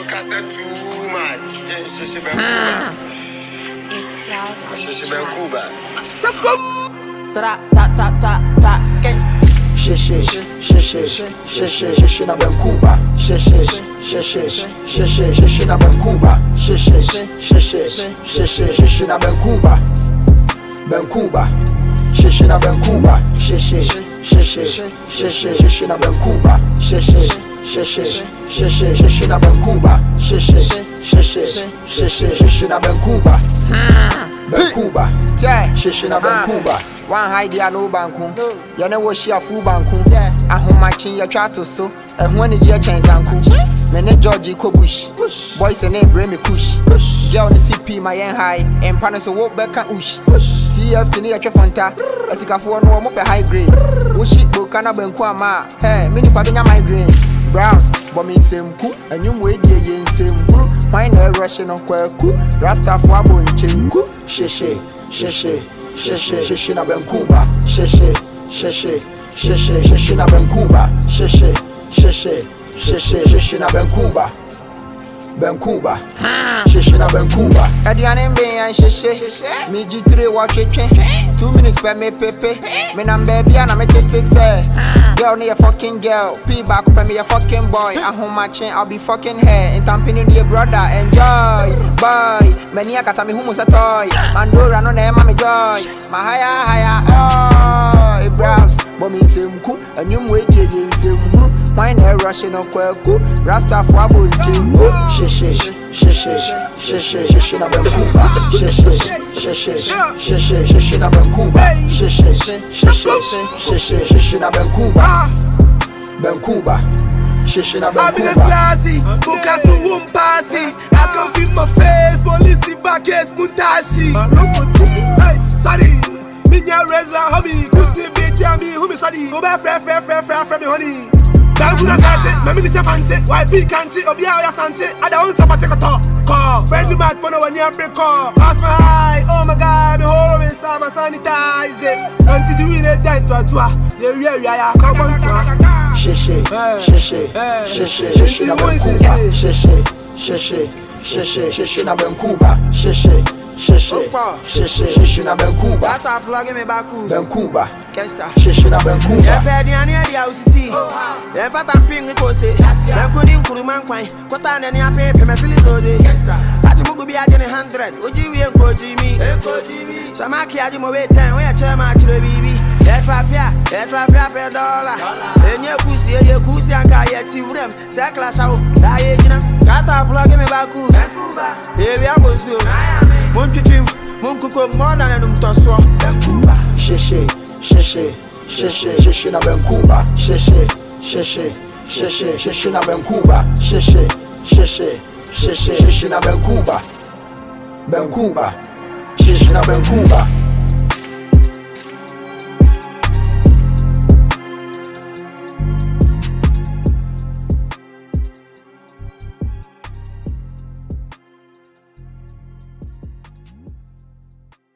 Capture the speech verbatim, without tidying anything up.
cassette too much. Shishi Ben Kuba. It's Rouse on Shishi Ben Kuba. Ta ta ta ta ta gangsta. Shishi shishi shishi shishi na Ben Kuba. Shishi shishi shishi shishi na Ben Kuba. Shishi shishi shishi shishi na Ben Kuba. Ben Kuba. Shishi na Ben Kuba. Shishi shishi shishi shishi na Ben Kuba. Shishi shishi shishi shishi na Ben Kuba. Shishi shishi shishi shishi na Ben Kuba. Ben Kuba. Shishi na Ben Kuba. One hide ya no banku. Ya ne wo shia fu banku. Ahomachin ya twa to so. Ehun ani je chensanku. Me ne George Kobush. Boys ne bre me kush. Girl ni C P my yen high. Empa no so wo beka ush. T F T ni ya twa fanta. Asikafo no mo pe high grade. Wo shit bo kana banku ama. Hey, me ni pa benya migraine. Browse, but me semku. Enyum we die ye semku. Why na rush no kwaku. Rasta fo abonchinku. Sheshe, sheshe. Shishi shishi na Ben Kuba. Shishi shishi shishi shishi na Ben Kuba. Shishi shishi shishi shishi na Ben Kuba. Ben Kuba. Shishi na Ben Kuba. Ediane mbe yan shishi. Mi G three wa cheche. Two minutes per me pepe. Me na baby na me tete say. Girl ni a fucking girl. P back up me a fucking boy. I home matching I'll be fucking hair. In tamping ni brother enjoy. Boy, many a kata me humo sa toy. Mandora no na ma me joy. Ma haya haya oh. E browse, but me semku. Enyum we die ye semku. Mine a rushing on kwaku. Rasta fo abonchinku. Shishi shishi shishi shishi na Ben Kuba. Shishi shishi shishi shishi na Ben Kuba. Shishi shishi shishi shishi na Ben Kuba. Ben Kuba. Shishi na Ben Kuba. Abinesi, Bukasu Wumpasi. I can feel my face, police back is Mutashi. Hey, sorry. Minya Reza hobby, Kusi bitch and me who me sorry. Go back friend friend friend friend friend me honey. Danguna sante, mami ni chafante. Y P kanchi, obia oya sante. Ada unsa pate koto. Call. When the mad bono when you break call. Pass my eye, oh my god, me hold me some sanitize it. Until you win it down to a tour. Yeah, yeah, yeah, come on to her. Shishi, shishi, shishi, shishi na Ben Kuba. Shishi, shishi, shishi, shishi na Ben Kuba. Shishi, shishi, shishi, shishi na Ben Kuba. Ata plug me baku. Ben Kuba. Kesta. Shishi na Ben Kuba. Ya pedi ani ali ausiti. Ya fata ping ko se. Ya kodi nkuruman kwan. Kota na ni ape me fili zoje. Kesta. Ati mugu bi aje ne hundred. Oji wi enko jimi. Enko jimi. Samaki aje mo we ten. We ya chema chire bibi. Ya trapia, ya trapia pe dollar. Enye kusi, enye kusi anka ye ti urem. Se class out. Da ye jina. Kata plug me baku. Ben Kuba. E wi abonsu. Mon tutim, mon kuko more than enum toso. Ben Kuba. Shishi, shishi, shishi, shishi na Ben Kuba. Shishi, shishi, shishi, shishi na Ben Kuba. Shishi, shishi, shishi, shishi na Ben Kuba. Ben Kuba. Shishi na Ben Kuba.